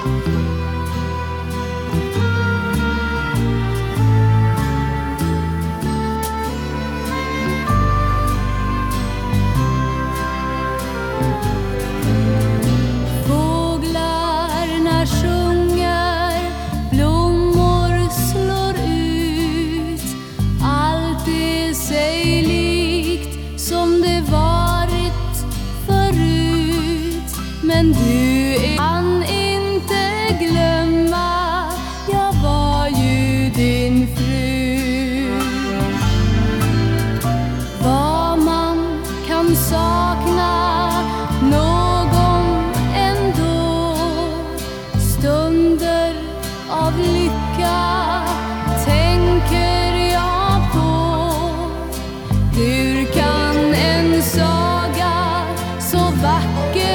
Fåglarna sjunger, blommor slår ut. Allt är sig likt som det varit förut. Men du